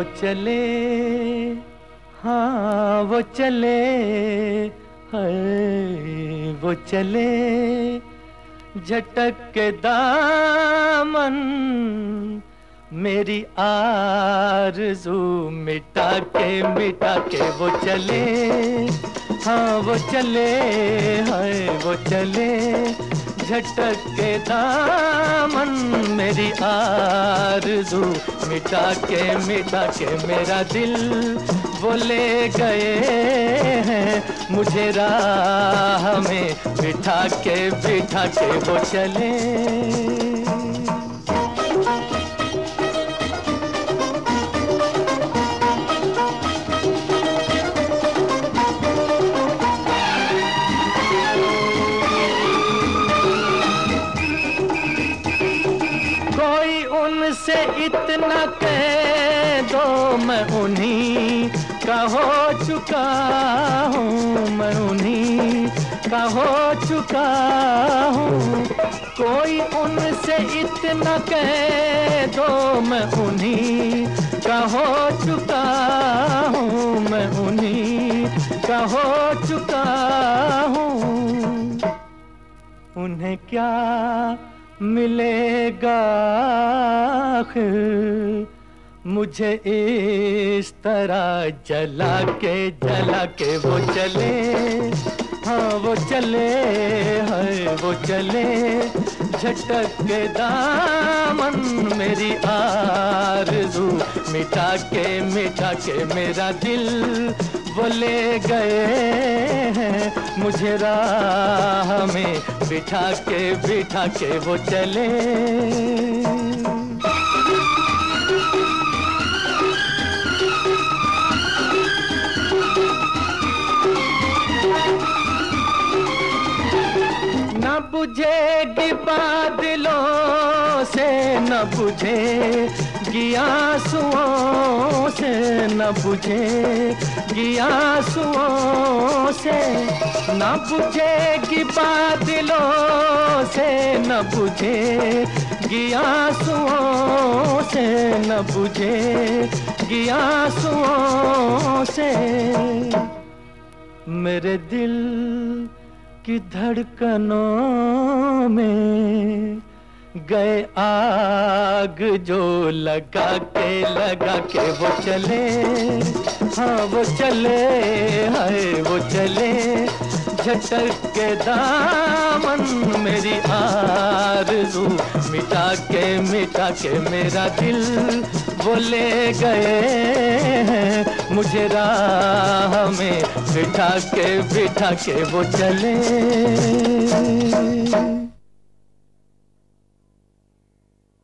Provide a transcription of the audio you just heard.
वो चले, हाँ वो चले, हाय वो चले, झटक के दामन मेरी आरज़ू मिटा के वो चले, हाँ वो चले, हाय वो चले, झटक के दामन मेरी आरज़ू मिटा के मेरा दिल वो ले गए हैं मुझे राह में बिठा के वो चले। कोई उनसे इतना कह दो मैं उन्हीं का हो चुका हूँ, मैं उन्हीं का हो चुका हूँ। कोई उनसे इतना कह दो मैं उन्हीं का हो चुका हूँ, मैं उन्हीं का हो चुका हूँ। उन्हें क्या मिलेगा आखिर मुझे इस तरह जला के वो चले, हाँ वो चले, हाय वो चले, झटक के दामन मेरी आरज़ू मिटा के मेरा दिल वो ले गए हैं मुझे राह में बिठा के वो चले। न बुझेगी बादलों से, न बुझेगी आंसुओं से, न बुझेगी आंसुओं से, न बुझेगी बादलों से, न बुझेगी आंसुओं से, न बुझेगी आंसुओं से। मेरे दिल की धड़कनों में गए आग जो लगा के वो चले, हाँ वो चले, हाय वो चले, झटक के दामन मेरी आरज़ू मिटा के मेरा दिल वो ले गए हैं मुझे राह में बिठा के वो चले।